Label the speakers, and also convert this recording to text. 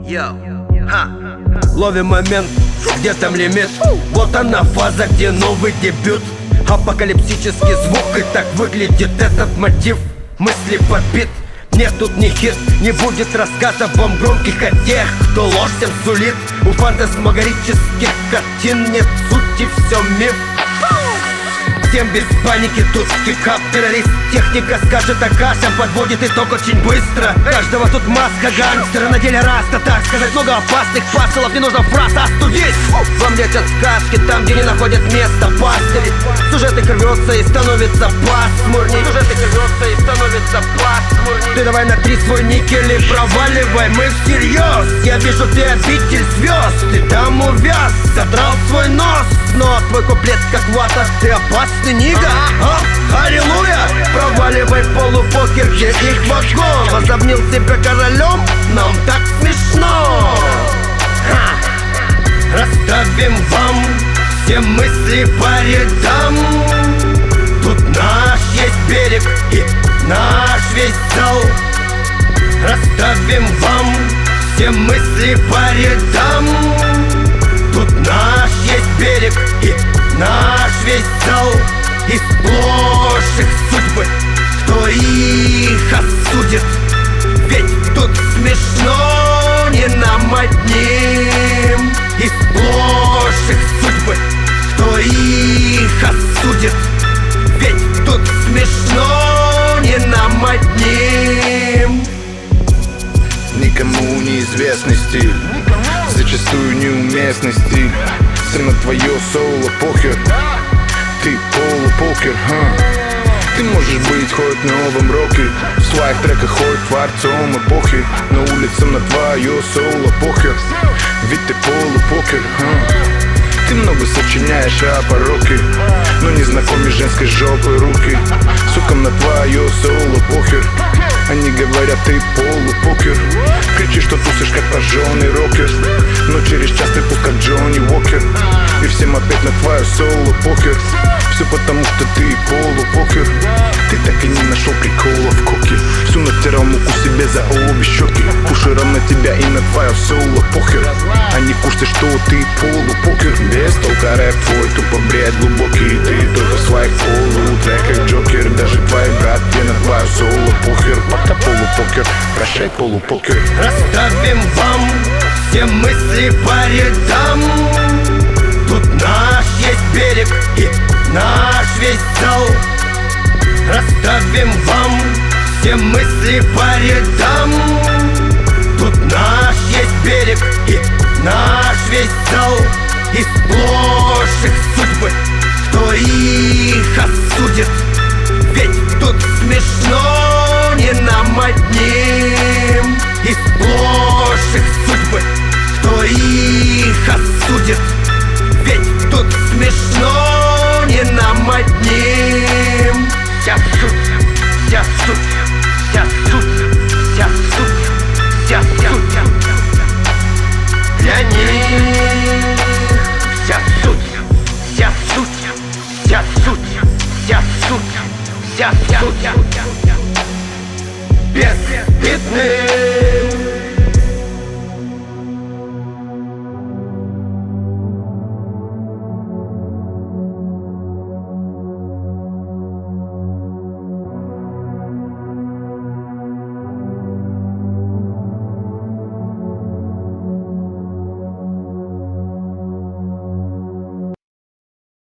Speaker 1: Ловим момент, где там лимит. Вот она фаза, где новый дебют. Апокалипсический звук, и так выглядит этот мотив. Мысли подбит, нет тут ни хит, не будет рассказов вам громких о тех, кто ложь всем сулит. У фантасмагорических картин нет сути, все миф. Всем без паники, тут хип-хап, террорист. Техника скажет, а каша подводит итог очень быстро. Каждого тут маска гангстера, на деле раста, так сказать. Много опасных пасселов, не нужно фраз, остудись. Вам летят сказки там, где не находят места пастыри. Сюжеты рвется и становится пасмурней. Ты давай на 3 свой никель и проваливай, мы всерьез. Я вижу, ты обитель звезд, ты там увяз, задрал свой нос. Но твой куплет как вата, ты опасный нига. Аллилуйя! Проваливай полупокер, где их вагон. Возомнил себя королем, нам так смешно. Расставим вам все мысли по рядам. Тут наш есть берег и наш весь зал. Расставим вам все мысли по рядам. Тут наш есть берег и наш весь зал. И сплошь их судьбы, кто их осудит. Ведь тут смешно не нам одним. И сплошь их судьбы, кто их осудит. Ведь тут смешно не нам одним.
Speaker 2: Никому неизвестный стиль, зачастую неуместный стиль. Все на твое соло похер, ты полупокер, Ты можешь быть хоть новым роке, в своих треках хоть творцом эпохи. Но улицам на твое соло похер, ведь ты полупокер, Ты много сочиняешь о пороке, но не знакомишь женской жопой руки. Сукам на твое соло похер, они говорят, ты полупокер. Кричишь, что тусишь как прожженный рокер, но через час ты пуст как Джонни Уокер. И всем опять на твое соло покер. Все потому, что ты полупокер. Ты так и не нашел прикола в коке. Всю натирал муку себе за обе щеки. Кушером на тебя и на твое соло похер. Они в курсе, что ты полупокер. Без толка рэп твой тупо бред глубокий. Ты только в своих полутреках Джокер. Даже твои братья на твое соло похер. Пока полупокер, прощай полупокер.
Speaker 1: Расставим вам все мысли по рядам. Тут наш есть берег и наш весь зал. Расставим вам все мысли по рядам. Тут наш есть берег и наш весь зал. И сплошь их судьбы, кто их осудит. Ведь тут смешно не нам одним. И сплошь их судьбы, кто их осудит. Ведь тут смешно не нам одним. Вся суть, вся суть, вся суть, вся суть, вся суть для них. Вся суть, вся суть, вся суть, вся суть, вся суть. Безбедный